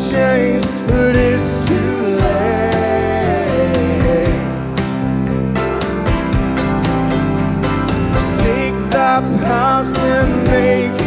change, but it's too late. Take that past and make